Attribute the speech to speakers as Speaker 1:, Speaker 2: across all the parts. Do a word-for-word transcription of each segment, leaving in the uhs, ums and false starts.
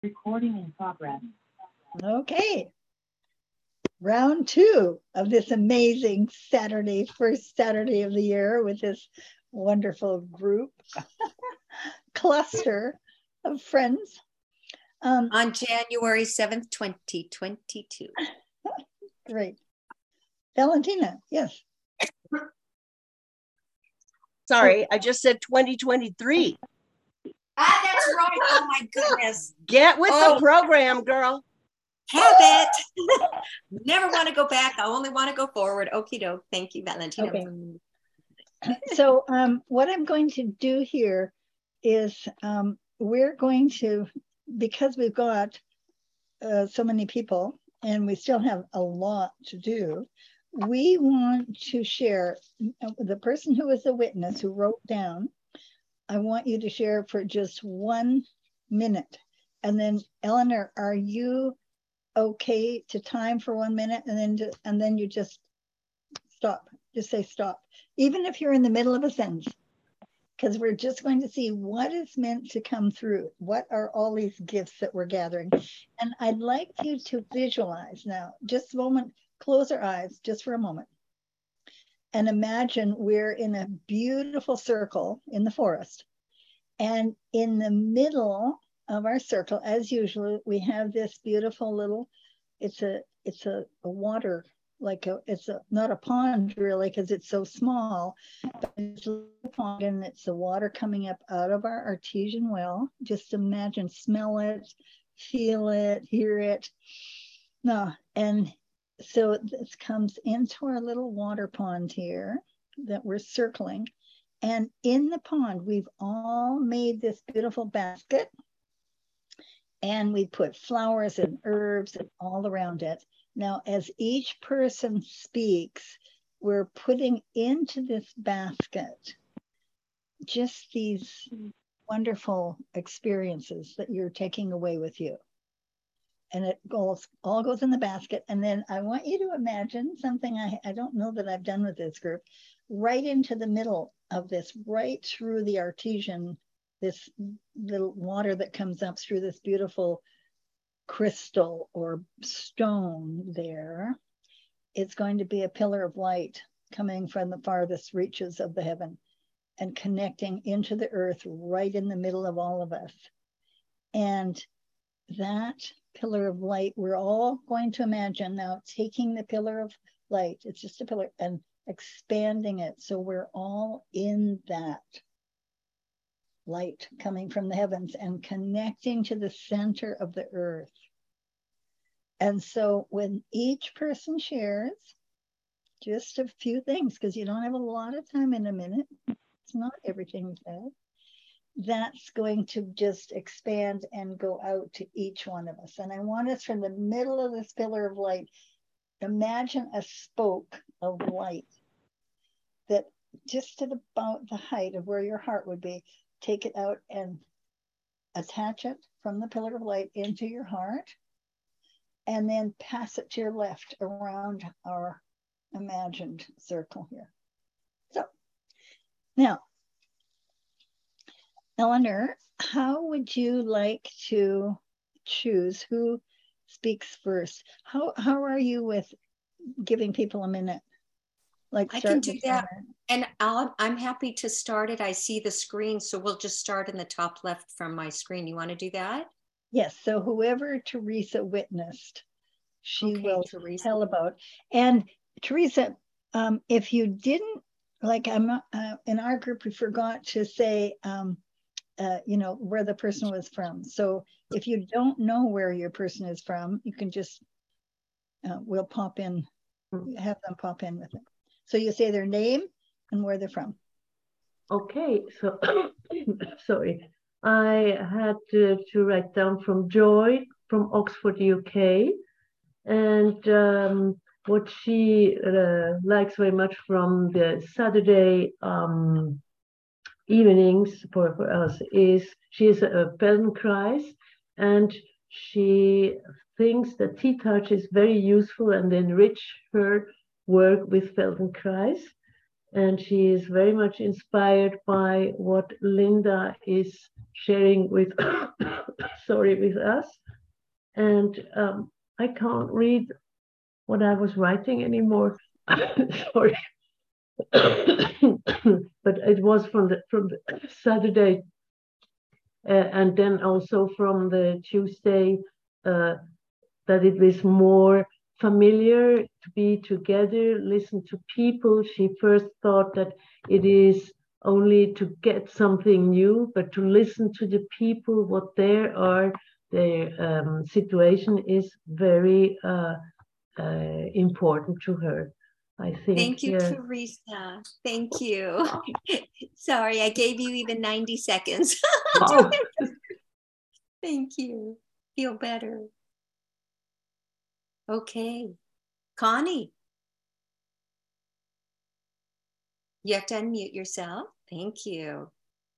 Speaker 1: Recording in progress.
Speaker 2: Okay. Round two of this amazing Saturday, first Saturday of the year with this wonderful group, cluster of friends.
Speaker 3: Um, On January seventh, twenty twenty-two.
Speaker 2: Great. Valentina, yes.
Speaker 4: Sorry, I just said twenty twenty-three.
Speaker 3: Ah, that's right. Oh my goodness.
Speaker 4: Get with
Speaker 3: oh.
Speaker 4: the program, girl.
Speaker 3: Have it. Never want to go back. I only want to go forward. Okie doke. Thank you, Valentina.
Speaker 2: Okay. So um, what I'm going to do here is um, we're going to, because we've got uh, so many people and we still have a lot to do, we want to share, the person who is the witness who wrote down, I want you to share for just one minute. And then Eleanor, are you okay to time for one minute and then to, and then you just stop, just say stop, even if you're in the middle of a sentence, because we're just going to see what is meant to come through. What are all these gifts that we're gathering? And I'd like you to visualize now, just a moment, close our eyes just for a moment. And imagine we're in a beautiful circle in the forest. And in the middle of our circle, as usual, we have this beautiful little, it's a, it's a, a water, like a, it's a, not a pond really, because it's so small, but it's a pond and it's the water coming up out of our artesian well. Just imagine, smell it, feel it, hear it. No, and so this comes into our little water pond here that we're circling. And in the pond, we've all made this beautiful basket and we put flowers and herbs and all around it. Now, as each person speaks, we're putting into this basket just these wonderful experiences that you're taking away with you. And it goes, all goes in the basket. And then I want you to imagine something I, I don't know that I've done with this group, right into the middle of this, right through the artesian, this little water that comes up through this beautiful crystal or stone there. It's going to be a pillar of light coming from the farthest reaches of the heaven and connecting into the earth right in the middle of all of us. And that pillar of light, we're all going to imagine now taking the pillar of light, it's just a pillar, and expanding it so we're all in that light coming from the heavens and connecting to the center of the earth. And so when each person shares just a few things, because you don't have a lot of time in a minute, it's not everything said, that's going to just expand and go out to each one of us. And I want us from the middle of this pillar of light, imagine a spoke of light that just at about the height of where your heart would be, take it out and attach it from the pillar of light into your heart, and then pass it to your left around our imagined circle here. So now, Eleanor, how would you like to choose who speaks first? How, how are you with giving people a minute? Like
Speaker 3: I can do that. And I'll, I'm happy to start it. I see the screen, so we'll just start in the top left from my screen. You want to do that?
Speaker 2: Yes. So whoever Teresa witnessed, she
Speaker 3: okay,
Speaker 2: will
Speaker 3: Teresa.
Speaker 2: tell about. And Teresa, um, if you didn't, like I'm not, uh, in our group, we forgot to say, um, uh, you know, where the person was from. So if you don't know where your person is from, you can just, uh, we'll pop in, have them pop in with it. So you say their name and where they're from.
Speaker 5: Okay, so sorry, I had to, to write down from Joy from Oxford, U K, and um, what she uh, likes very much from the Saturday um, evenings for, for us is she's a Feldenkrais, and she thinks that tea touch is very useful and enrich her work with Feldenkrais. And she is very much inspired by what Linda is sharing with story with us. And um, I can't read what I was writing anymore. Sorry. But it was from the from the Saturday, uh, and then also from the Tuesday, uh, that it was more familiar to be together, listen to people. She first thought that it is only to get something new, but to listen to the people, what there are, their um, situation is very uh, uh, important to her. I think.
Speaker 3: Thank you,
Speaker 5: yeah.
Speaker 3: Teresa. Thank you. Sorry, I gave you even ninety seconds.
Speaker 5: Oh.
Speaker 3: Thank you. Feel better. Okay. Connie. You have to unmute yourself. Thank you.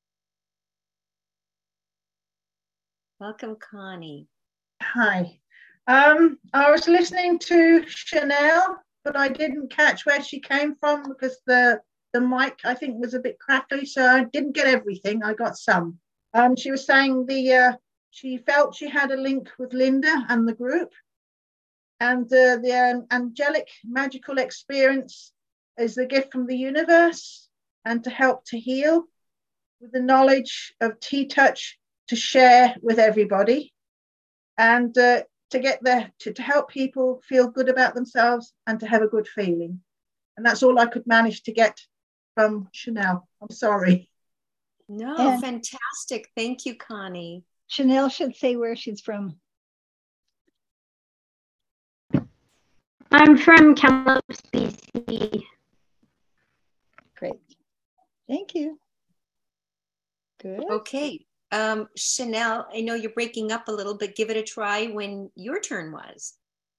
Speaker 3: Welcome, Connie.
Speaker 1: Hi. Um, I was listening to Chanel, but I didn't catch where she came from because the, the mic, I think, was a bit crackly, so I didn't get everything. I got some. Um, she was saying the uh, she felt she had a link with Linda and the group, and uh, the uh, angelic magical experience is the gift from the universe, and to help to heal with the knowledge of T-Touch to share with everybody, and uh, to get there to, to help people feel good about themselves and to have a good feeling. And that's all I could manage to get from Chanel. I'm sorry.
Speaker 3: No,
Speaker 2: And
Speaker 3: fantastic. Thank you, Connie.
Speaker 2: Chanel should say where she's from.
Speaker 6: I'm from Kamloops, B C.
Speaker 2: Great. Thank you. Good.
Speaker 3: Okay. Um, Chanel, I know you're breaking up a little, but give it a try when your turn was.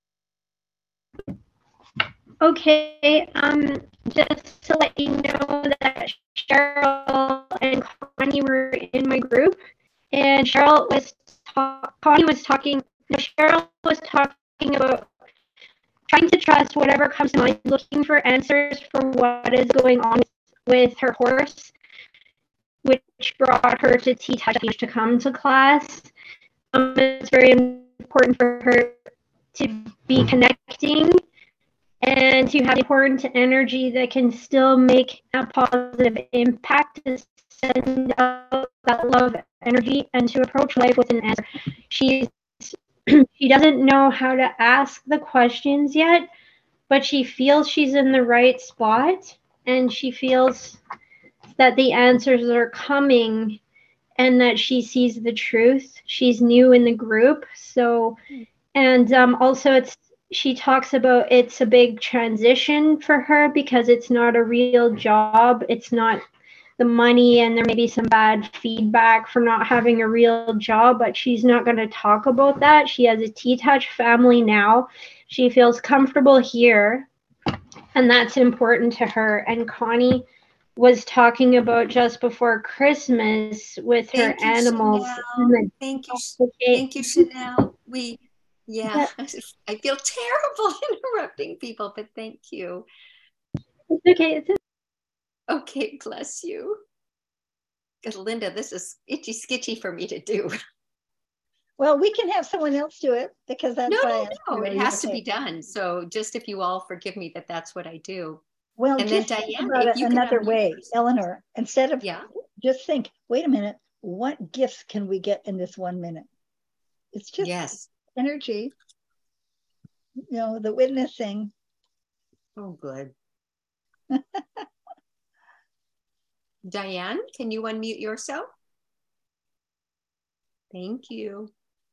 Speaker 6: Okay, um, just to let you know that Cheryl and Connie were in my group, and Cheryl was Connie was talking. No, Cheryl was talking about trying to trust whatever comes to mind, looking for answers for what is going on with her horse, which brought her to T-Touch to come to class. Um, it's very important for her to be connecting and to have important energy that can still make a positive impact, to send out that love energy and to approach life with an answer. She's, she doesn't know how to ask the questions yet, but she feels she's in the right spot, and she feels that the answers are coming and that she sees the truth. She's new in the group. So, and um, also it's, she talks about it's a big transition for her because it's not a real job. It's not the money, and there may be some bad feedback for not having a real job, but she's not going to talk about that. She has a T-Touch family now. She feels comfortable here, and that's important to her. And Connie was talking about just before Christmas with her
Speaker 3: Thank you,
Speaker 6: animals.
Speaker 3: Chanel. Thank you.
Speaker 6: Okay.
Speaker 3: Thank you, Chanel. We, yeah, I feel terrible interrupting people, but thank you.
Speaker 6: It's okay. It's okay.
Speaker 3: Okay, bless you. Because Linda, this is itchy skitchy for me to do.
Speaker 2: Well, we can have someone else do it because that's
Speaker 3: No,
Speaker 2: why
Speaker 3: no, no,
Speaker 2: I
Speaker 3: it has to
Speaker 2: okay.
Speaker 3: be done. So just if you all forgive me that that's what I do.
Speaker 2: Well,
Speaker 3: And
Speaker 2: just
Speaker 3: then
Speaker 2: think
Speaker 3: Diane,
Speaker 2: about
Speaker 3: if
Speaker 2: it
Speaker 3: you could
Speaker 2: another
Speaker 3: unmute
Speaker 2: way,
Speaker 3: yourself.
Speaker 2: Eleanor. Instead of
Speaker 3: Yeah.
Speaker 2: just think, wait a minute, what gifts can we get in this one minute? It's just
Speaker 3: Yes.
Speaker 2: energy, you know, the witnessing.
Speaker 3: Oh, good. Diane, can you unmute yourself? Thank you.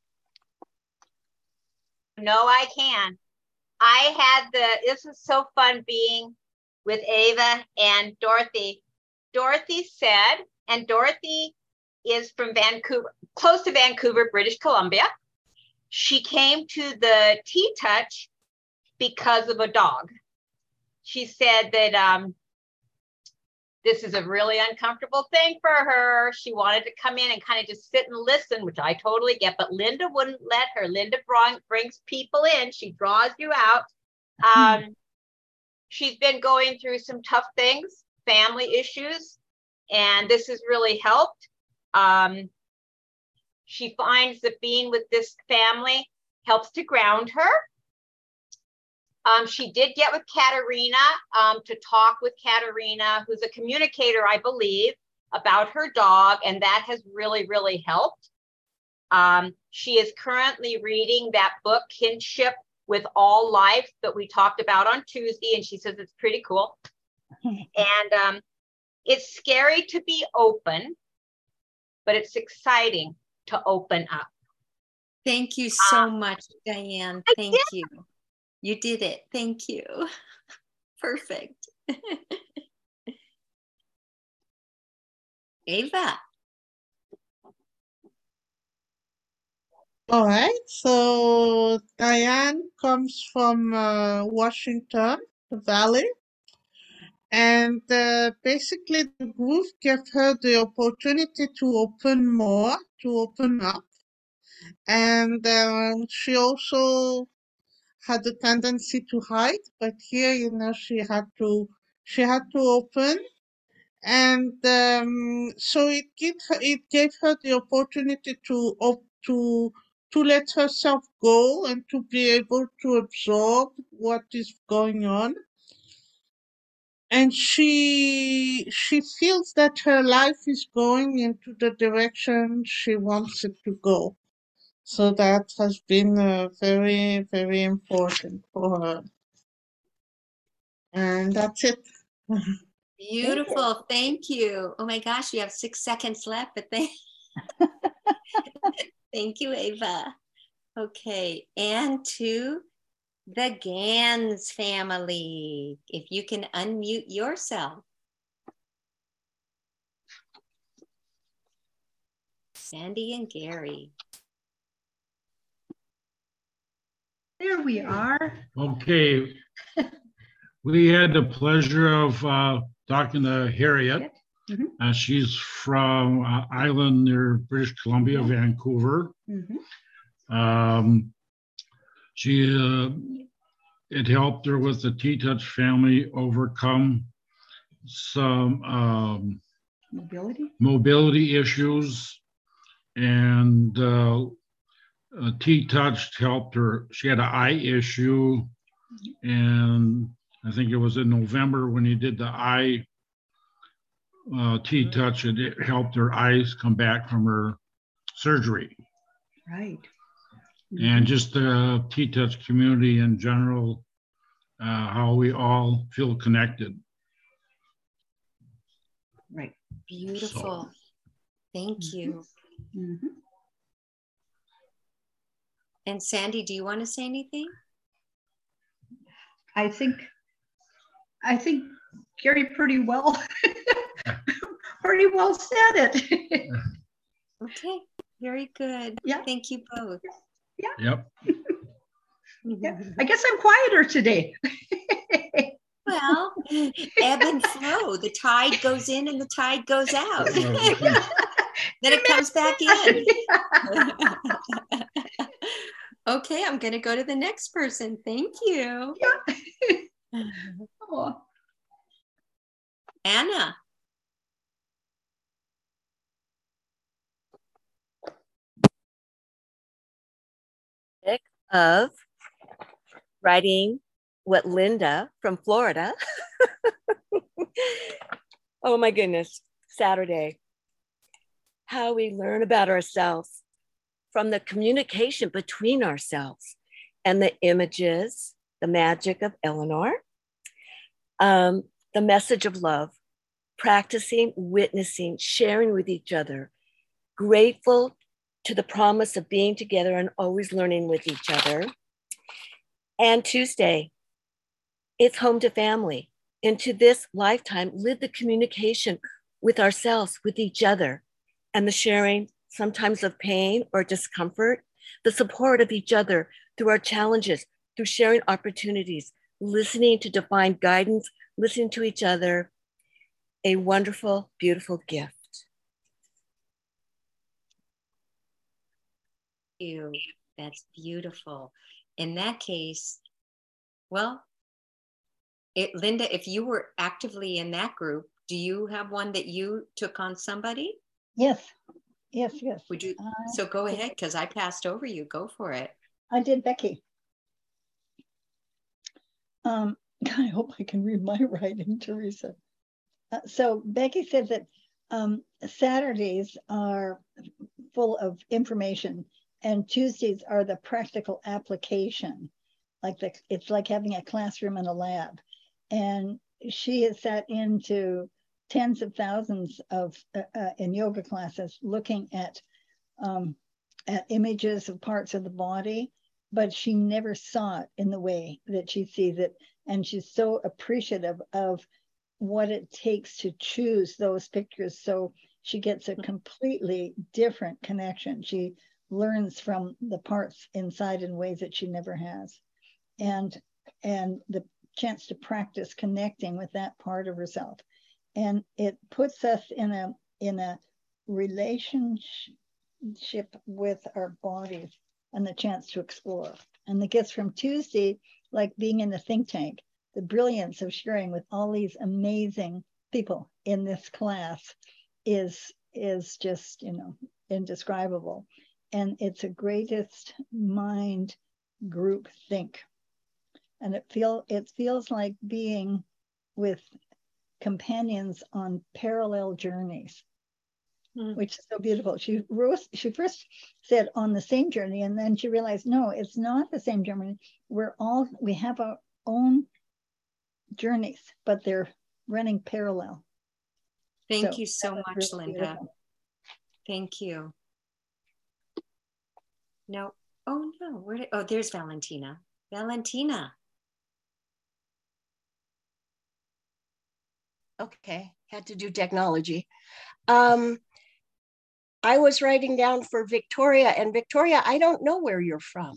Speaker 7: No, I can. I had the, this is so fun being with Ava and Dorothy. Dorothy said, and Dorothy is from Vancouver, close to Vancouver, British Columbia. She came to the T-Touch because of a dog. She said that um, this is a really uncomfortable thing for her. She wanted to come in and kind of just sit and listen, which I totally get, but Linda wouldn't let her. Linda brought, brings people in. She draws you out. Um, hmm. She's been going through some tough things, family issues, and this has really helped. Um, She finds that being with this family helps to ground her. Um, she did get with Katerina um, to talk with Katerina, who's a communicator, I believe, about her dog, and that has really, really helped. Um, she is currently reading that book, Kinship with All Life, that we talked about on Tuesday, and she says it's pretty cool. And um, it's scary to be open, but it's exciting to open up.
Speaker 3: Thank you so
Speaker 7: um,
Speaker 3: much, Diane.
Speaker 7: I
Speaker 3: Thank
Speaker 7: did.
Speaker 3: you. You did it. Thank you. Perfect. Ava.
Speaker 8: All right, so Diane comes from uh, Washington Valley, and uh, basically the group gave her the opportunity to open more, to open up, and um, she also had a tendency to hide, but here, you know, she had to, she had to open, and um, so it gave her, it gave her the opportunity to op- to to let herself go and to be able to absorb what is going on. And she she feels that her life is going into the direction she wants it to go. So that has been uh, very, very important for her. And that's it.
Speaker 3: Beautiful. Thank you. Oh my gosh, you have six seconds left, but thank, thank you, Ava. Okay, and to the Gans family, if you can unmute yourself. Sandy and Gary.
Speaker 9: There we are.
Speaker 10: Okay. We had the pleasure of uh, talking to Harriet.
Speaker 9: Mm-hmm.
Speaker 10: Uh, she's from uh, Island near British Columbia, yeah. Vancouver.
Speaker 9: Mm-hmm.
Speaker 10: Um, she, uh, it helped her with the T-Touch family overcome some um,
Speaker 9: mobility
Speaker 10: mobility issues, and uh, uh, T-Touch helped her. She had an eye issue, and I think it was in November when he did the eye uh, T-Touch, and it helped her eyes come back from her surgery.
Speaker 9: Right.
Speaker 10: Mm-hmm. And just the T-Touch community in general, uh, how we all feel connected.
Speaker 9: Right.
Speaker 3: Beautiful. So. Thank mm-hmm. you.
Speaker 9: Mm-hmm.
Speaker 3: And Sandy, do you want to say anything?
Speaker 9: I think, I think Gary pretty well, pretty well said it.
Speaker 3: Okay, very good.
Speaker 9: Yeah.
Speaker 3: Thank you both.
Speaker 9: Yeah.
Speaker 10: Yep.
Speaker 9: Yeah. I guess I'm quieter today.
Speaker 3: Well, ebb and flow. The tide goes in and the tide goes out. Then it comes back in. Okay, I'm going to go to the next person. Thank you.
Speaker 9: Yeah. Oh.
Speaker 3: Anna.
Speaker 4: Of writing what Linda from Florida. Oh my goodness, Saturday. How we learn about ourselves from the communication between ourselves and the images, the magic of Eleanor, um, the message of love, practicing, witnessing, sharing with each other, grateful to the promise of being together and always learning with each other. And Tuesday, it's home to family. Into this lifetime, live the communication with ourselves, with each other, and the sharing sometimes of pain or discomfort, the support of each other through our challenges, through sharing opportunities, listening to divine guidance, listening to each other, a wonderful, beautiful gift.
Speaker 3: You. That's beautiful. In that case, well, it, Linda, if you were actively in that group, do you have one that you took on somebody?
Speaker 2: Yes. Yes, yes.
Speaker 3: Would you?
Speaker 2: Uh,
Speaker 3: So go ahead, because I passed over you. Go for it.
Speaker 2: I did Becky. Um, I hope I can read my writing, Teresa. Uh, so Becky said that um, Saturdays are full of information and Tuesdays are the practical application. Like the, it's like having a classroom and a lab. And she has sat into tens of thousands of uh, uh, in yoga classes looking at um, at images of parts of the body, but she never saw it in the way that she sees it. And she's so appreciative of what it takes to choose those pictures. So she gets a completely different connection. She learns from the parts inside in ways that she never has. And, and the chance to practice connecting with that part of herself. And it puts us in a, in a relationship with our bodies and the chance to explore. And the gifts from Tuesday, like being in the think tank, the brilliance of sharing with all these amazing people in this class is, is just, you know, indescribable. And it's a greatest mind group think. And it feel it feels like being with companions on parallel journeys, mm. which is so beautiful. She wrote, she first said on the same journey, and then she realized, no, it's not the same journey. We're all, we have our own journeys, but they're running parallel.
Speaker 3: Thank
Speaker 2: so
Speaker 3: you so much, really Linda. Beautiful. Thank you. No, oh no, where did, oh, there's Valentina. Valentina.
Speaker 11: Okay, had to do technology. Um, I was writing down for Victoria, and Victoria, I don't know where you're from.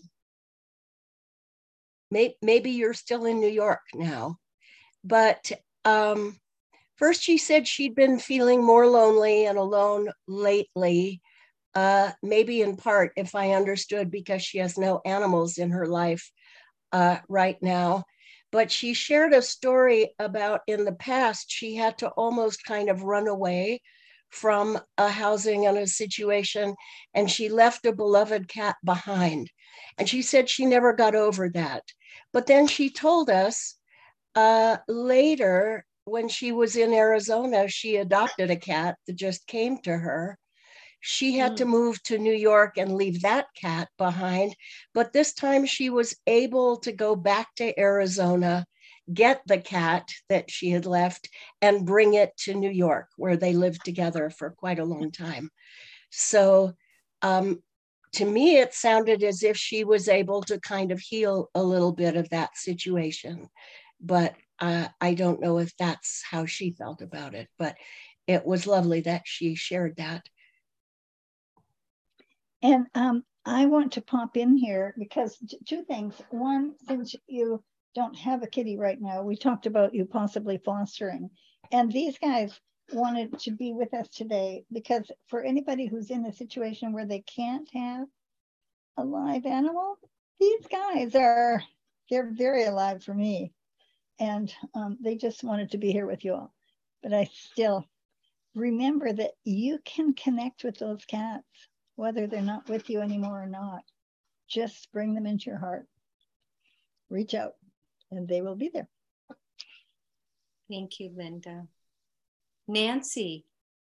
Speaker 11: Maybe, maybe you're still in New York now. But um, first she said she'd been feeling more lonely and alone lately, uh, maybe in part, if I understood, because she has no animals in her life uh, right now. But she shared a story about in the past, she had to almost kind of run away from a housing and a situation, and she left a beloved cat behind. And she said she never got over that. But then she told us uh, later, when she was in Arizona, she adopted a cat that just came to her. She had mm. to move to New York and leave that cat behind. But this time she was able to go back to Arizona, get the cat that she had left, and bring it to New York, where they lived together for quite a long time. So um, to me, it sounded as if she was able to kind of heal a little bit of that situation. But uh, I don't know if that's how she felt about it. But it was lovely that she shared that.
Speaker 2: And um, I want to pop in here because two things. One, since you don't have a kitty right now, we talked about you possibly fostering. And these guys wanted to be with us today because for anybody who's in a situation where they can't have a live animal, these guys are, they're very alive for me. And um, they just wanted to be here with you all. But I still remember that you can connect with those cats, whether they're not with you anymore or not. Just bring them into your heart. Reach out and they will be there.
Speaker 3: Thank you, Linda. Nancy.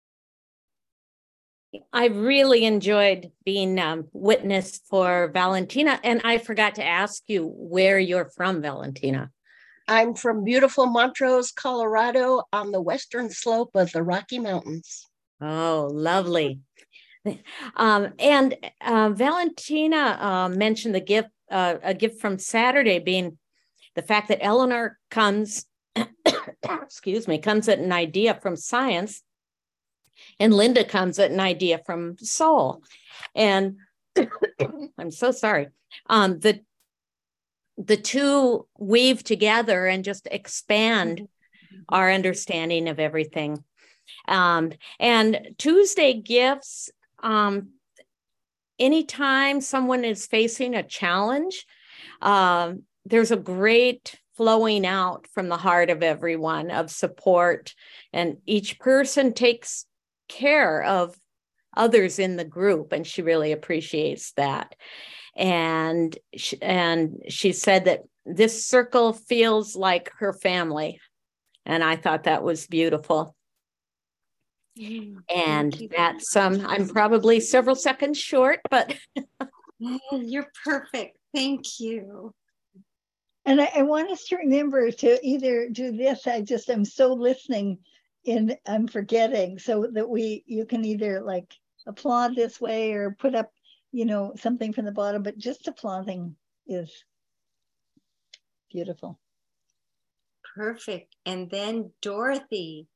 Speaker 12: I really enjoyed being um, witness for Valentina, and I forgot to ask you where you're from, Valentina.
Speaker 11: I'm from beautiful Montrose, Colorado, on the western slope of the Rocky Mountains.
Speaker 12: Oh, lovely. Um, and uh, Valentina uh, mentioned the gift, uh, a gift from Saturday being the fact that Eleanor comes, excuse me, comes at an idea from science, and Linda comes at an idea from soul. And I'm so sorry. Um, the the two weave together and just expand mm-hmm. our understanding of everything. Um, and Tuesday gifts. Um, anytime someone is facing a challenge, um, there's a great flowing out from the heart of everyone of support, and each person takes care of others in the group, and she really appreciates that. And she, and she said that this circle feels like her family, and I thought that was beautiful. Mm, and that's um I'm probably several seconds short, but
Speaker 3: you're perfect. Thank you.
Speaker 2: And I, I want us to remember to either do this. I just am so listening, and I'm forgetting, so that we you can either like applaud this way or put up, you know, something from the bottom. But just applauding is beautiful.
Speaker 3: Perfect. And then Dorothy.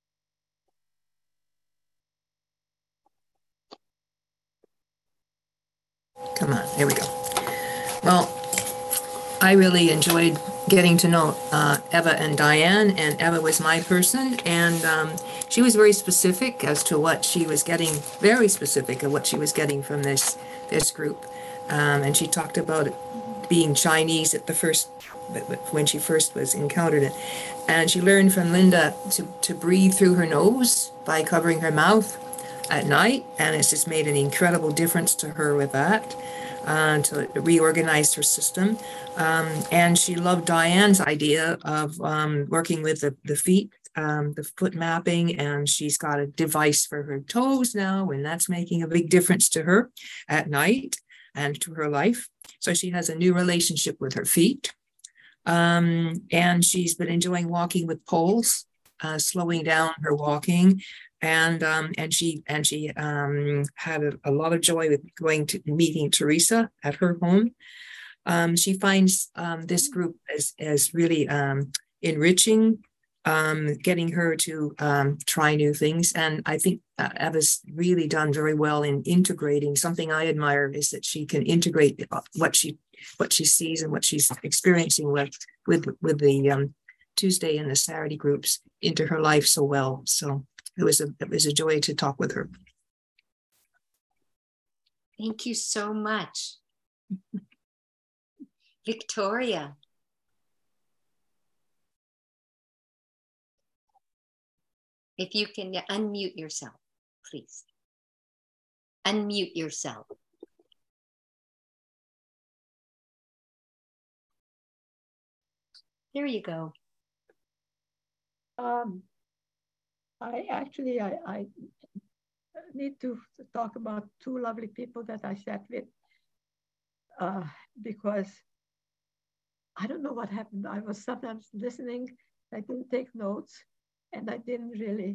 Speaker 13: Come on, here we go. Well, I really enjoyed getting to know uh, Eva and Diane, and Eva was my person, and um, she was very specific as to what she was getting, very specific of what she was getting from this this group. Um, and she talked about it being Chinese at the first, when she first was encountered it. And she learned from Linda to, to breathe through her nose by covering her mouth at night, and it's just made an incredible difference to her with that. Uh, to reorganize her system. Um, and she loved Diane's idea of um, working with the, the feet, um, the foot mapping, and she's got a device for her toes now, and that's making a big difference to her at night and to her life. So she has a new relationship with her feet. Um, and she's been enjoying walking with poles, uh, slowing down her walking. And um, and she and she um, had a, a lot of joy with going to meeting Teresa at her home. Um, she finds um, this group as as really um, enriching, um, getting her to um, try new things. And I think uh, Eva's really done very well in integrating. Something I admire is that she can integrate what she what she sees and what she's experiencing with with with the um, Tuesday and the Saturday groups into her life so well. So. It was a it was a joy to talk with her.
Speaker 3: Thank you so much. Victoria. If you can unmute yourself, please. Unmute yourself. There you go.
Speaker 14: Um. I actually, I, I need to talk about two lovely people that I sat with uh, because I don't know what happened. I was sometimes listening, I didn't take notes, and I didn't really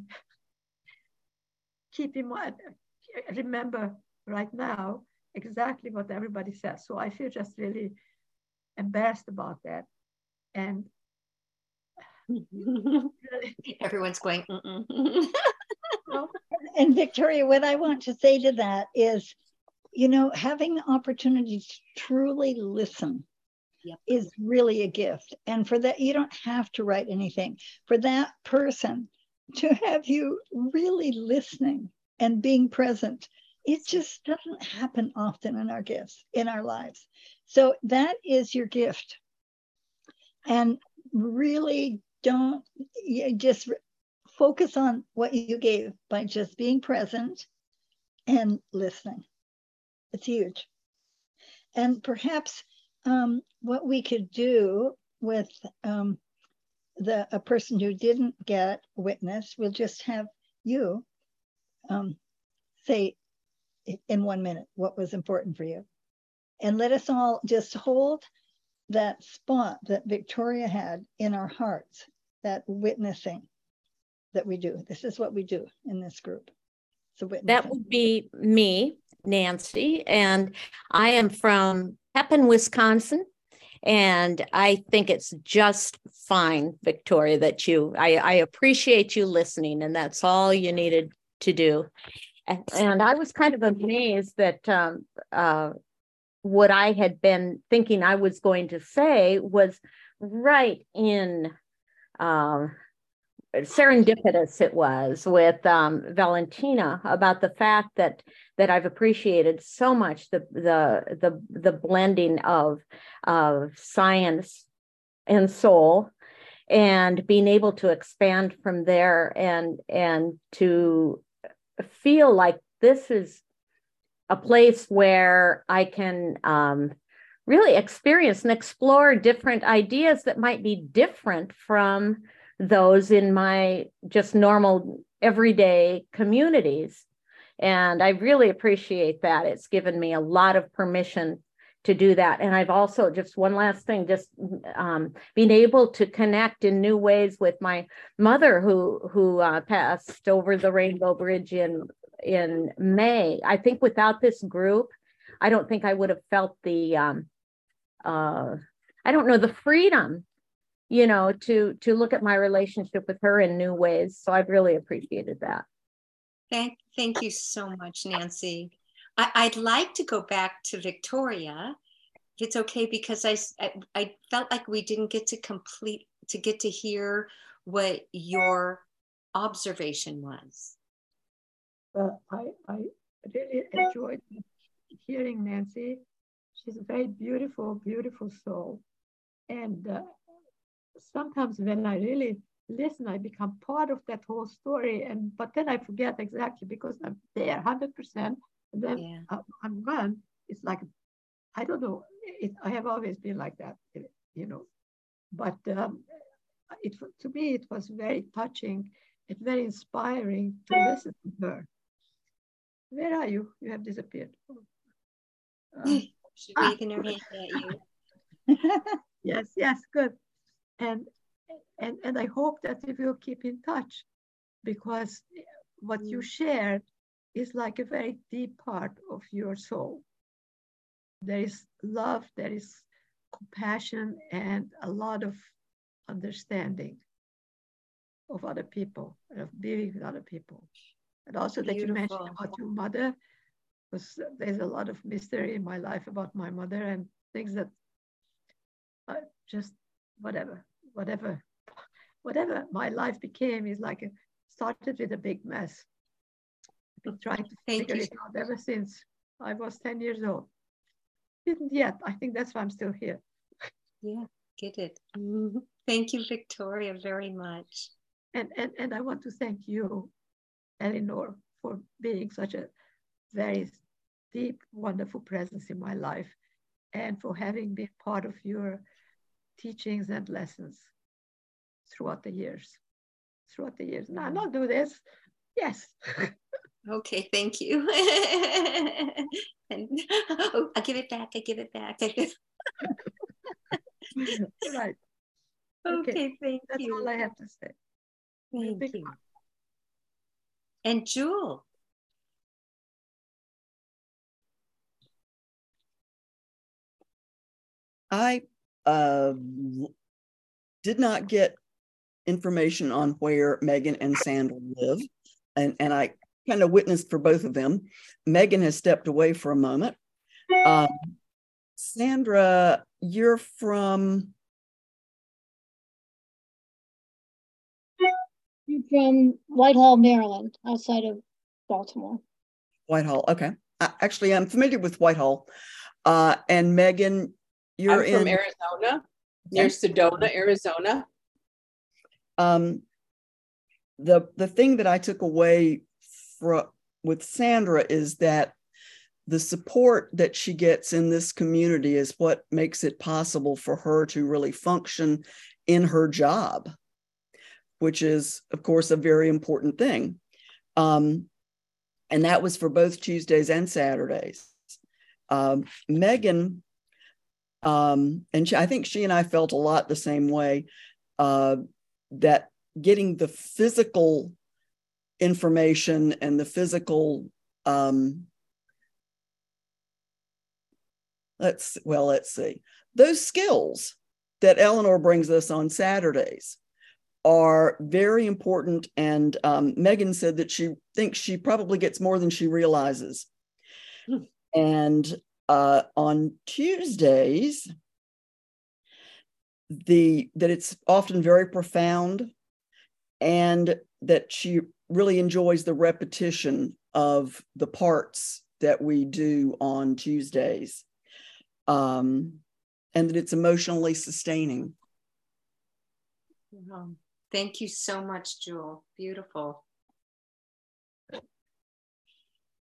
Speaker 14: keep in mind, remember right now exactly what everybody says. So I feel just really embarrassed about that. And
Speaker 3: everyone's going mm-mm.
Speaker 2: Well, and Victoria, what I want to say to that is, you know, having the opportunity to truly listen yep. is really a gift. And for that, you don't have to write anything. For that person to have you really listening and being present, it just doesn't happen often in our gifts, in our lives. So that is your gift. And really don't you just focus on what you gave by just being present and listening. It's huge. And perhaps um, what we could do with um, the a person who didn't get witness, we'll just have you um, say in one minute what was important for you. And let us all just hold that spot that Victoria had in our hearts, that witnessing that we do. This is what we do in this group. So
Speaker 12: that would be me, Nancy, and I am from Pepin, Wisconsin. And I think it's just fine, Victoria, that you, I, I appreciate you listening, and that's all you needed to do. And, and I was kind of amazed that um, uh, what I had been thinking I was going to say was right in um, serendipitous it was with um, Valentina about the fact that that I've appreciated so much the the the the blending of of science and soul, and being able to expand from there and and to feel like this is a place where I can um, really experience and explore different ideas that might be different from those in my just normal everyday communities. And I really appreciate that. It's given me a lot of permission to do that. And I've also, just one last thing, just um, being able to connect in new ways with my mother who who uh, passed over the Rainbow Bridge in, in May. I think without this group, I don't think I would have felt the, um, uh, I don't know, the freedom, you know, to, to look at my relationship with her in new ways. So I've really appreciated that.
Speaker 3: Thank, thank you so much, Nancy. I, I'd like to go back to Victoria, if it's okay, because I, I, I felt like we didn't get to complete, to get to hear what your observation was.
Speaker 14: Well, I, I really enjoyed hearing Nancy. She's a very beautiful, beautiful soul. And uh, sometimes when I really listen, I become part of that whole story. And but then I forget exactly because I'm there one hundred percent. And then yeah. I, I'm gone. It's like, I don't know. It, I have always been like that, you know. But um, it to me, it was very touching and very inspiring to listen to her. Where are you? You have disappeared. Uh,
Speaker 3: She's waving her hand at you.
Speaker 14: Yes, yes, good. And and and I hope that we will keep in touch, because what mm. you shared is like a very deep part of your soul. There is love, there is compassion, and a lot of understanding of other people, of being with other people. And also Beautiful. That you mentioned about your mother, because there's a lot of mystery in my life about my mother and things that uh, just whatever, whatever, whatever my life became is like a, started with a big mess. I've been trying to Thank figure you. It out ever since I was ten years old. Didn't yet. I think that's why I'm still here.
Speaker 3: Yeah, get it. Mm-hmm. Thank you, Victoria, very much.
Speaker 14: And, and, and I want to thank you, Eleanor, for being such a very deep, wonderful presence in my life, and for having been part of your teachings and lessons throughout the years. Throughout the years. Now, not do this. Yes.
Speaker 3: Okay, thank you. And oh, I give it back. I give it back.
Speaker 14: Right.
Speaker 3: Okay, okay, thank
Speaker 14: That's
Speaker 3: you.
Speaker 14: all I have to say.
Speaker 3: Thank Big you. Fun. And Jewel.
Speaker 15: I uh, did not get information on where Megan and Sandra live, and, and I kind of witnessed for both of them. Megan has stepped away for a moment. Um, Sandra, you're from?
Speaker 16: I'm from Whitehall, Maryland, outside of Baltimore.
Speaker 15: Whitehall, okay. I, actually, I'm familiar with Whitehall. Uh, and Megan, you're
Speaker 17: I'm from
Speaker 15: in
Speaker 17: Arizona, near Sedona, Arizona.
Speaker 15: Um, the the thing that I took away from with Sandra is that the support that she gets in this community is what makes it possible for her to really function in her job, which is, of course, a very important thing. Um, and that was for both Tuesdays and Saturdays. Um, Megan, um, and she, I think she and I felt a lot the same way, uh, that getting the physical information and the physical, um, let's, well, let's see, those skills that Eleanor brings us on Saturdays are very important. And um, Megan said that she thinks she probably gets more than she realizes. Hmm. And uh, on Tuesdays, the that it's often very profound, and that she really enjoys the repetition of the parts that we do on Tuesdays, um, and that it's emotionally sustaining.
Speaker 3: Wow. Thank you so much, Jewel. Beautiful.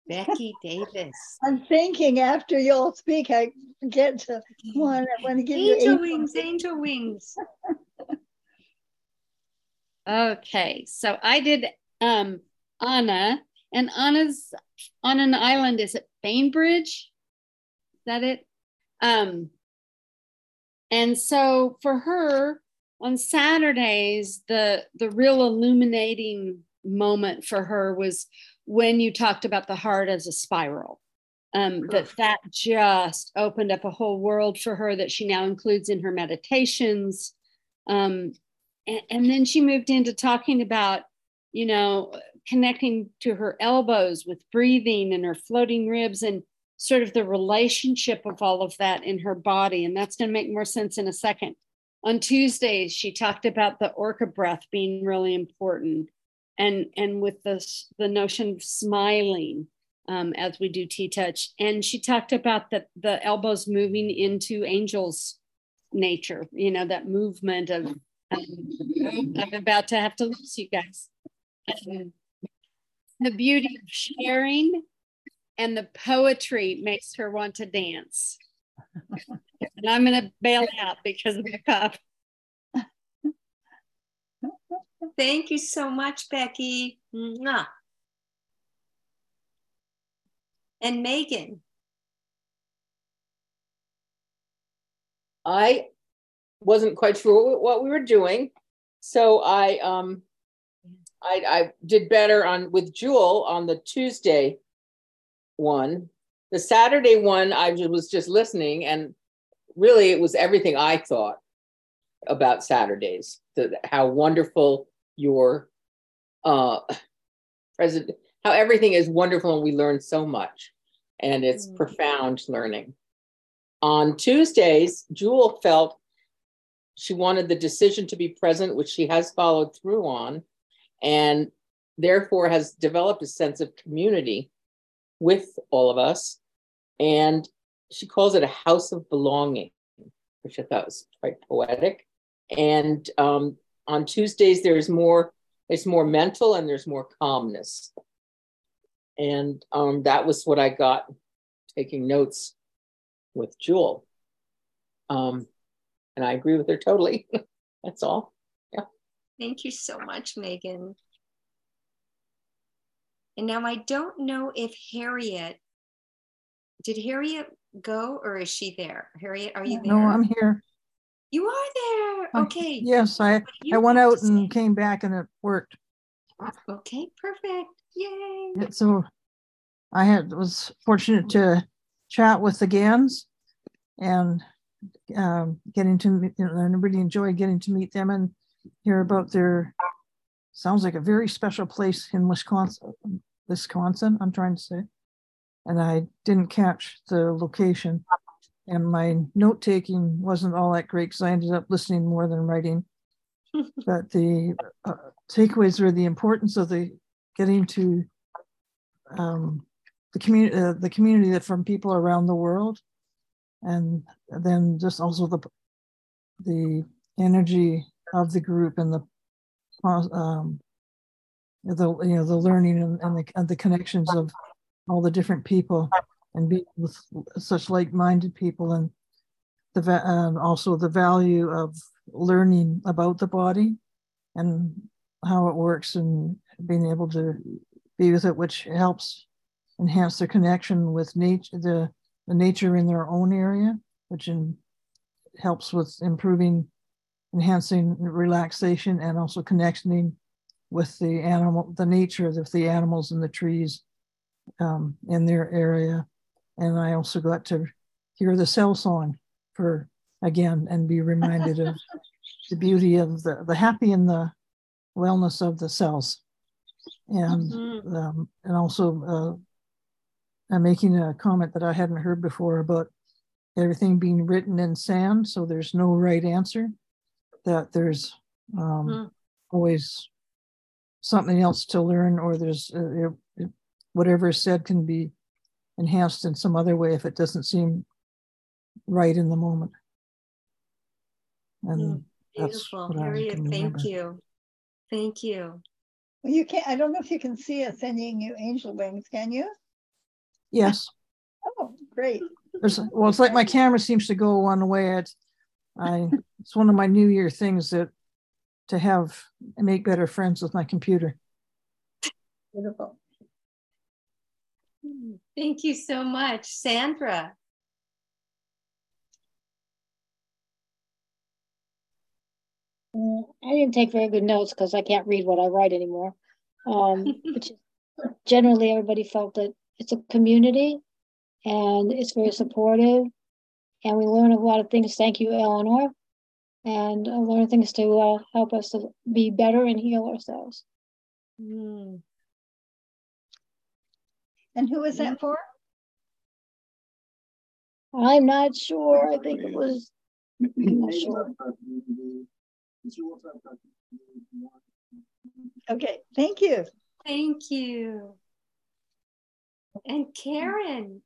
Speaker 3: Becky Davis.
Speaker 2: I'm thinking after you all speak, I get to one. I want to give you
Speaker 3: Angel
Speaker 2: angel
Speaker 3: wings, angel wings.
Speaker 18: Okay, so I did um, Anna, and Anna's on an island. Is it Bainbridge? Is that it? Um, and so for her on Saturdays, the the real illuminating moment for her was when you talked about the heart as a spiral. Um, that that just opened up a whole world for her that she now includes in her meditations. Um, and, and then she moved into talking about, you know, connecting to her elbows with breathing and her floating ribs and sort of the relationship of all of that in her body. And that's going to make more sense in a second. On Tuesdays, she talked about the orca breath being really important. And, and with this, the notion of smiling um, as we do T-Touch. And she talked about the, the elbows moving into Angel's nature, you know, that movement of, um, I'm about to have to lose you guys. Um, the beauty of sharing and the poetry makes her want to dance. And I'm going to bail out because of the cup.
Speaker 3: Thank you so much, Becky. Mwah. And Megan.
Speaker 17: I wasn't quite sure what we were doing, so I um I, I did better on with Jewel on the Tuesday one. The Saturday one, I was just listening, and really it was everything I thought about Saturdays. The, how wonderful your uh present, how everything is wonderful, and we learn so much, and it's mm. profound learning. On Tuesdays, Jewel felt she wanted the decision to be present, which she has followed through on, and therefore has developed a sense of community with all of us. And she calls it a house of belonging, which I thought was quite poetic. And um, on Tuesdays, there's more, it's more mental and there's more calmness. And um, that was what I got taking notes with Jewel. Um, and I agree with her totally. That's all. Yeah.
Speaker 3: Thank you so much, Megan. And now I don't know if Harriet, did Harriet go or is she there? Harriet, are you there?
Speaker 19: No, I'm here.
Speaker 3: You are there. Okay.
Speaker 19: Yes, I, I went out and came back and it worked.
Speaker 3: Okay, perfect. Yay.
Speaker 19: Yeah, so I had was fortunate to chat with the Gans and um, getting to meet, and really enjoyed getting to meet them and hear about their, sounds like a very special place in Wisconsin, Wisconsin, I'm trying to say. And I didn't catch the location. And my note taking wasn't all that great because I ended up listening more than writing. But the uh, takeaways were the importance of the getting to um, the community, uh, the community that from people around the world, and then just also the the energy of the group and the um, the you know the learning and, and the and the connections of all the different people and being with such like-minded people, and the and also the value of learning about the body and how it works and being able to be with it, which helps enhance their connection with nature, the, the nature in their own area, which in, helps with improving, enhancing relaxation and also connecting with the animal, the nature of the animals and the trees um, in their area. And I also got to hear the cell song for, again, and be reminded of the beauty of the, the happy and the wellness of the cells. And, mm-hmm. um, and also uh, I'm making a comment that I hadn't heard before about everything being written in sand. So there's no right answer, that there's um, mm-hmm. always something else to learn, or there's uh, it, whatever is said can be enhanced in some other way if it doesn't seem right in the moment. And
Speaker 3: mm, beautiful, Harriet. Thank you, thank you.
Speaker 2: Well, you can't. I don't know if you can see us sending you angel wings. Can you?
Speaker 19: Yes.
Speaker 2: Oh, great.
Speaker 19: There's, well, it's like my camera seems to go one way. It, I, it's one of my New Year things that to have make better friends with my computer.
Speaker 2: Beautiful.
Speaker 3: Thank you so much, Sandra.
Speaker 16: Uh, I didn't take very good notes because I can't read what I write anymore. Um, which is, generally, everybody felt that it's a community and it's very supportive, and we learn a lot of things. Thank you, Eleanor, and I learn things to uh, help us to be better and heal ourselves.
Speaker 2: Mm. And who was that for?
Speaker 16: I'm not sure. I think it was. I'm not sure.
Speaker 2: Okay, thank you.
Speaker 3: Thank you. And Karen.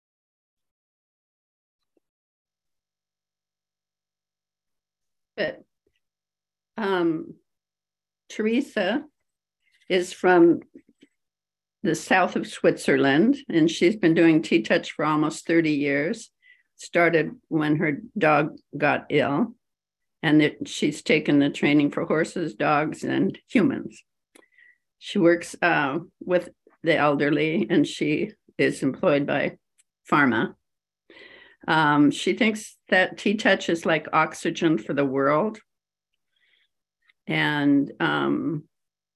Speaker 20: Good. Um, Teresa is from the south of Switzerland, and she's been doing T-Touch for almost thirty years. Started when her dog got ill, and it, she's taken the training for horses, dogs, and humans. She works uh, with the elderly, and she is employed by pharma. Um, she thinks that T-Touch is like oxygen for the world. And um,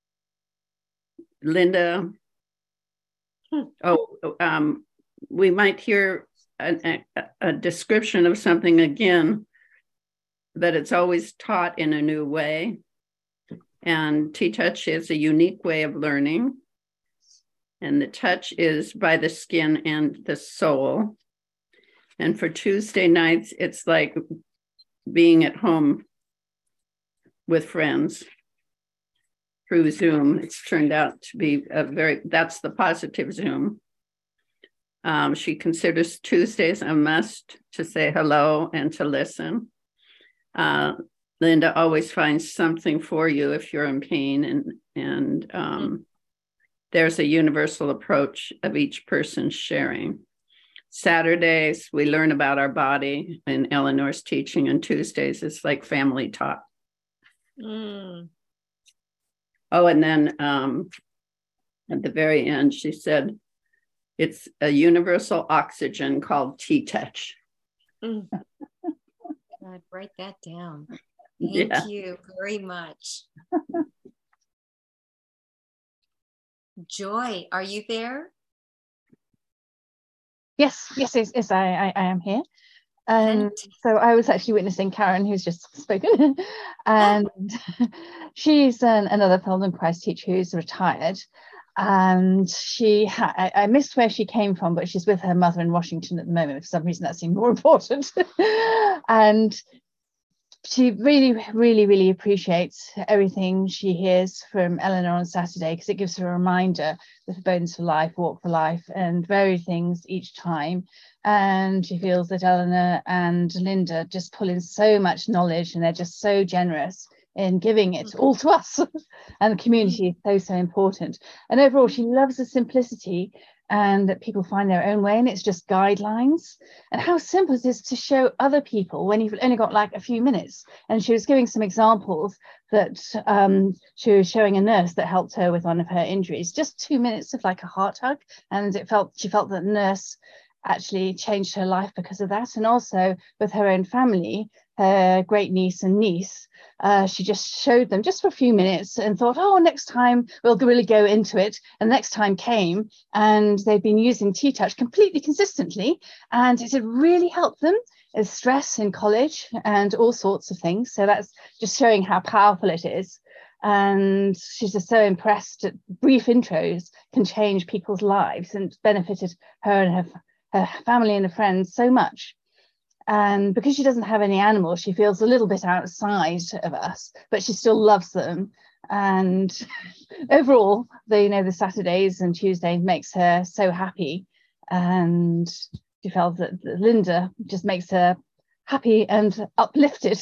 Speaker 20: Linda, hmm. oh, um, we might hear a, a, a description of something again, that it's always taught in a new way. And T-Touch is a unique way of learning. And the touch is by the skin and the soul. And for Tuesday nights, it's like being at home with friends through Zoom. It's turned out to be a very, that's the positive Zoom. Um, she considers Tuesdays a must to say hello and to listen. Uh, Linda always finds something for you if you're in pain, and, and um, there's a universal approach of each person sharing. Saturdays, we learn about our body in Eleanor's teaching, and Tuesdays, it's like family talk. Mm. Oh, and then um, at the very end, she said, it's a universal oxygen called T-Touch.
Speaker 3: Mm. I'd write that down. Thank
Speaker 20: Yeah.
Speaker 3: you very much. Joy, are you there?
Speaker 21: Yes, yes, yes, yes, I, I, I am here. And so I was actually witnessing Karen, who's just spoken, and she's an, another Feldenkrais teacher who's retired. And she, ha I, I missed where she came from, but she's with her mother in Washington at the moment. For some reason, that seemed more important. And she really, really, really appreciates everything she hears from Eleanor on Saturday, because it gives her a reminder with Bones for Life, Walk for Life, and varied things each time. And she feels that Eleanor and Linda just pull in so much knowledge, and they're just so generous in giving it all to us. And the community is so, so important. And overall, she loves the simplicity and that people find their own way, and it's just guidelines, and how simple it is to show other people when you've only got like a few minutes. And she was giving some examples that um, she was showing a nurse that helped her with one of her injuries, just two minutes of like a heart hug, and it felt she felt that nurse actually changed her life because of that. And also with her own family, her great niece and niece, uh, she just showed them just for a few minutes and thought, oh, next time we'll really go into it. And the next time came, and they've been using T-Touch completely consistently, and it had really helped them with stress in college and all sorts of things. So that's just showing how powerful it is. And she's just so impressed that brief intros can change people's lives, and benefited her and her her family and her friends so much. And because she doesn't have any animals, she feels a little bit outside of us, but she still loves them. And overall, the, you know, the Saturdays and Tuesdays makes her so happy. And she felt that Linda just makes her happy and uplifted.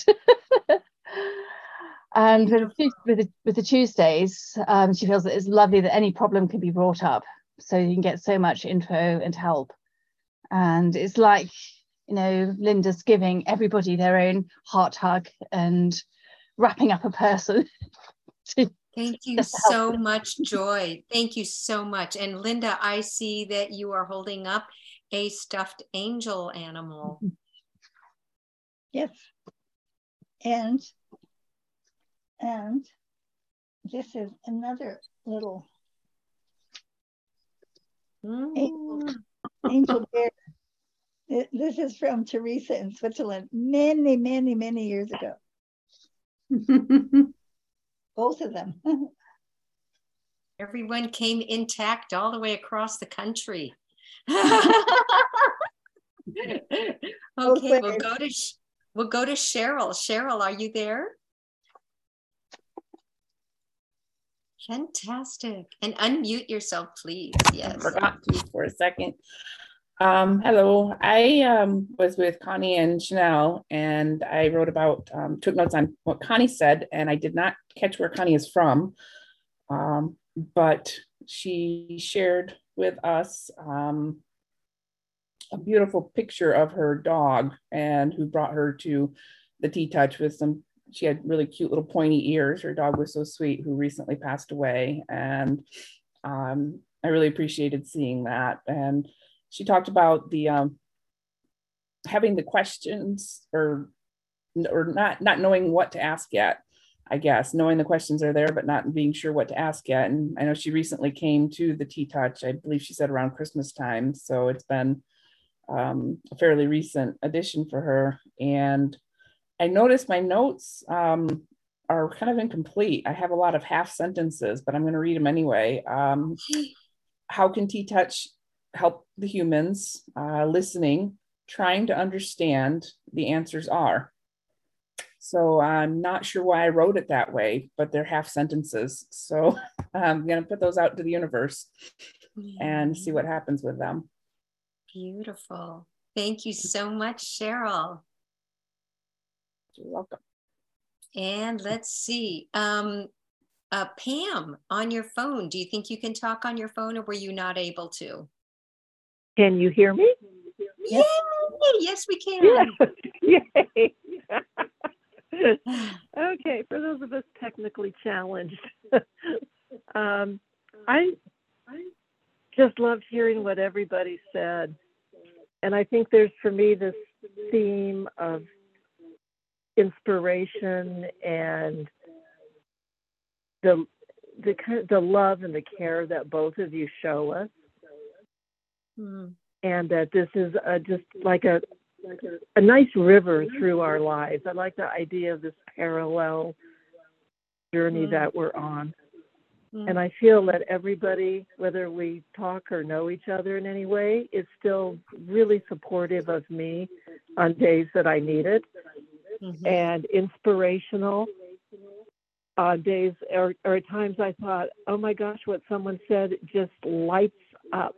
Speaker 21: And with the, with the, with the Tuesdays, um, she feels that it's lovely that any problem can be brought up, so you can get so much info and help. And it's like, you know, Linda's giving everybody their own heart hug and wrapping up a person. to,
Speaker 3: Thank you so much, Joy. Thank you so much. And Linda, I see that you are holding up a stuffed angel animal.
Speaker 2: Yes. And, and this is another little
Speaker 3: mm.
Speaker 2: angel, angel bear. This is from Teresa in Switzerland many, many, many years ago. Both of them.
Speaker 3: Everyone came intact all the way across the country. Okay, we'll go to we'll go to Cheryl. Cheryl, are you there? Fantastic. And unmute yourself, please. Yes.
Speaker 5: I forgot to for a second. Um, hello, I um, was with Connie and Chanel, and I wrote about, um, took notes on what Connie said, and I did not catch where Connie is from, um, but she shared with us um, a beautiful picture of her dog, and who brought her to the T-Touch with some, she had really cute little pointy ears. Her dog was so sweet, who recently passed away, and um, I really appreciated seeing that. And she talked about the um, having the questions, or or not not knowing what to ask yet, I guess, knowing the questions are there, but not being sure what to ask yet. And I know she recently came to the T-Touch, I believe she said around Christmas time. So it's been um, a fairly recent addition for her. And I noticed my notes um, are kind of incomplete. I have a lot of half sentences, but I'm going to read them anyway. Um, how can T-Touch help the humans? Uh, listening, trying to understand, the answers are. So I'm not sure why I wrote it that way, but they're half sentences. So I'm going to put those out to the universe and see what happens with them.
Speaker 3: Beautiful. Thank you so much, Cheryl.
Speaker 5: You're welcome.
Speaker 3: And let's see. Um, uh, Pam, on your phone, do you think you can talk on your phone, or were you not able to?
Speaker 22: Can you hear me?
Speaker 3: Yay! Yes, we can.
Speaker 22: Yeah. Yay. Okay, for those of us technically challenged, um, I just loved hearing what everybody said. And I think there's, for me, this theme of inspiration and the the kind of the love and the care that both of you show us.
Speaker 3: Mm.
Speaker 22: And that this is a, just like a, like a a nice river through our lives. I like the idea of this parallel journey mm. that we're on. Mm. And I feel that everybody, whether we talk or know each other in any way, is still really supportive of me on days that I need it, mm-hmm. and inspirational uh, days, or, or at times I thought, oh my gosh, what someone said just lights up.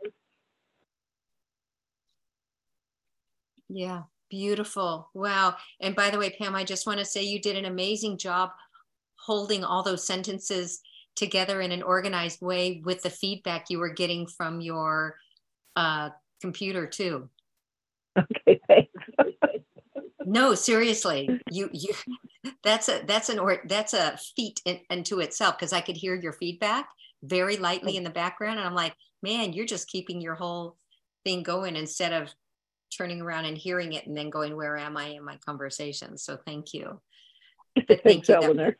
Speaker 3: Yeah, beautiful. Wow. And by the way, Pam, I just want to say you did an amazing job holding all those sentences together in an organized way with the feedback you were getting from your uh, computer too.
Speaker 22: Okay, thanks.
Speaker 3: No, seriously, you you that's a that's an or that's a feat in, into itself, because I could hear your feedback very lightly in the background, and I'm like, man, you're just keeping your whole thing going instead of turning around and hearing it and then going, where am I in my conversation? So thank you. But thank you. That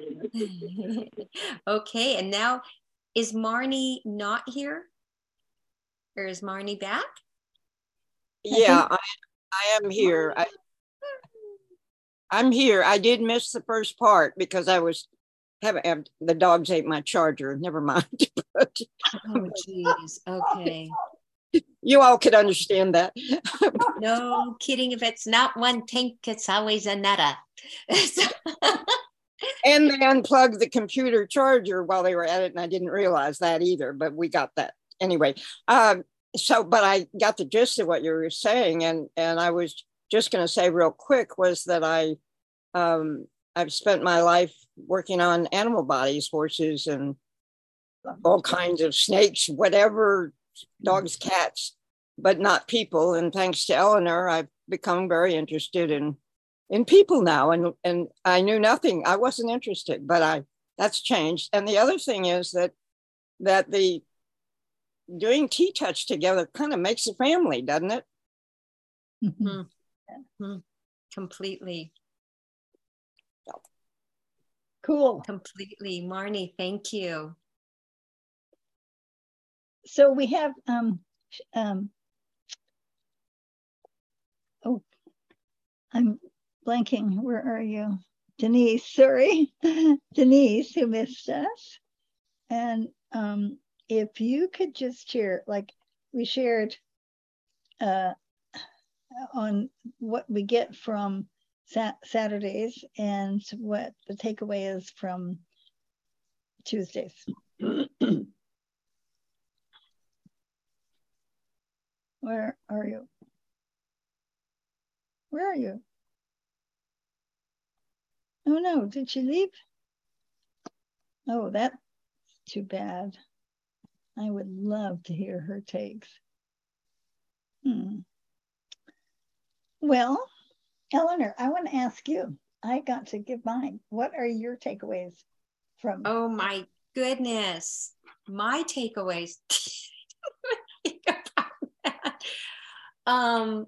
Speaker 3: okay, and now is Marnie not here, or is Marnie back?
Speaker 23: Yeah, I, I am here. I, I'm here. I did miss the first part because I was having the dogs ate my charger. Never mind. But,
Speaker 3: oh, geez. Okay.
Speaker 23: You all could understand that.
Speaker 3: No kidding. If it's not one thing, it's always another.
Speaker 23: And they unplugged the computer charger while they were at it, and I didn't realize that either, but we got that. Anyway, um, so, but I got the gist of what you were saying, and, and I was just going to say real quick was that I, um, I've spent my life working on animal bodies, horses and all kinds of snakes, whatever, dogs, cats, but not people. And thanks to Eleanor, I've become very interested in in people now. And, and I knew nothing. I wasn't interested, but I that's changed. And the other thing is that that the doing T-Touch together kind of makes a family, doesn't it?
Speaker 3: Mm-hmm. Mm-hmm. Completely.
Speaker 2: Cool.
Speaker 3: Completely. Marnie, thank you.
Speaker 2: So we have, um, um, oh, I'm blanking. Where are you? Denise, sorry. Denise, who missed us. And um, if you could just share, like we shared uh, on what we get from sat Saturdays and what the takeaway is from Tuesdays. Where are you? Where are you? Oh no, did she leave? Oh, that's too bad. I would love to hear her takes. Hmm. Well, Eleanor, I want to ask you. I got to give mine. What are your takeaways from?
Speaker 3: Oh my goodness. My takeaways. Think about that. Um,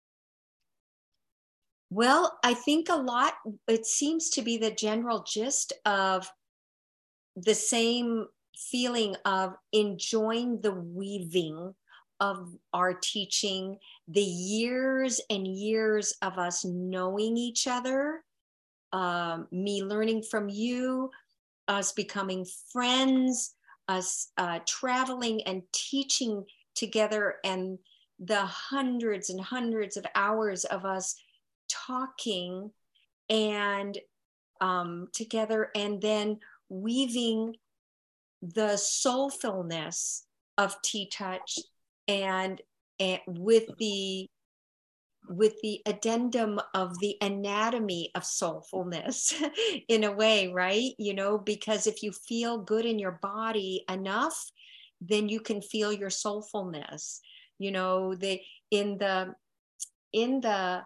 Speaker 3: well, I think a lot, it seems to be the general gist of the same feeling of enjoying the weaving of our teaching, the years and years of us knowing each other, um, me learning from you, us becoming friends, us uh, traveling and teaching together, and the hundreds and hundreds of hours of us talking and um, together, and then weaving the soulfulness of T-Touch and, and with the with the addendum of the anatomy of soulfulness in a way, right? You know, because if you feel good in your body enough, then you can feel your soulfulness. You know, the in the in the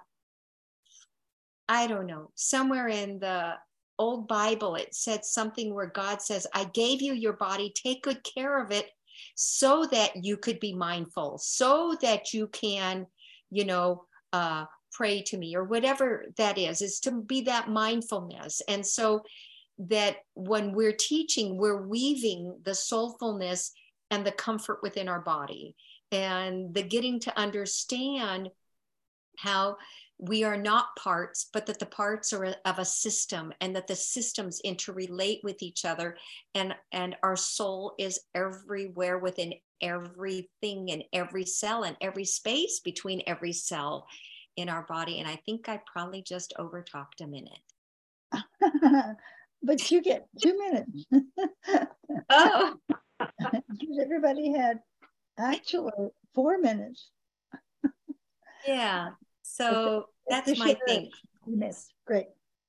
Speaker 3: I don't know, somewhere in the old Bible, it said something where God says, I gave you your body, take good care of it so that you could be mindful, so that you can, you know, uh, pray to me, or whatever that is, is to be that mindfulness. And so that when we're teaching, we're weaving the soulfulness and the comfort within our body, and the getting to understand how we are not parts, but that the parts are of a system, and that the systems interrelate with each other, and, and our soul is everywhere within everything, in every cell and every space between every cell in our body. And I think I probably just over talked a minute.
Speaker 2: But you get two minutes.
Speaker 3: Oh.
Speaker 2: Everybody had actually four minutes.
Speaker 3: Yeah. So that's my thing.
Speaker 2: You missed. Great.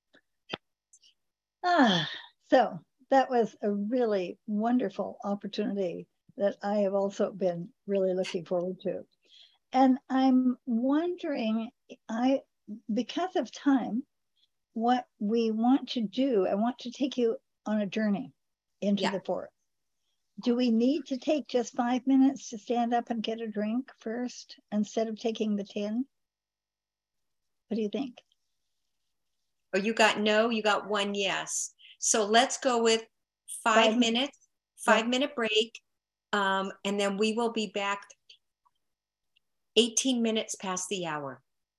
Speaker 2: Ah, so that was a really wonderful opportunity that I have also been really looking forward to. And I'm wondering, I because of time, what we want to do, I want to take you on a journey into yeah. the forest. Do we need to take just five minutes to stand up and get a drink first instead of taking the ten? What do you think?
Speaker 3: Oh, you got no, you got one yes. So let's go with five, five minutes, five yeah. minute break. Um, and then we will be back eighteen minutes past the hour.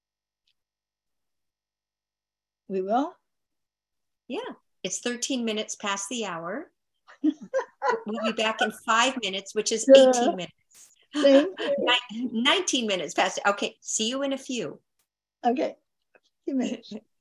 Speaker 2: We will?
Speaker 3: Yeah, it's thirteen minutes past the hour. We'll be back in five minutes, which is yeah. eighteen minutes.
Speaker 2: Thank you.
Speaker 3: nineteen minutes past. Okay, see you in a few.
Speaker 2: Okay, a few minutes.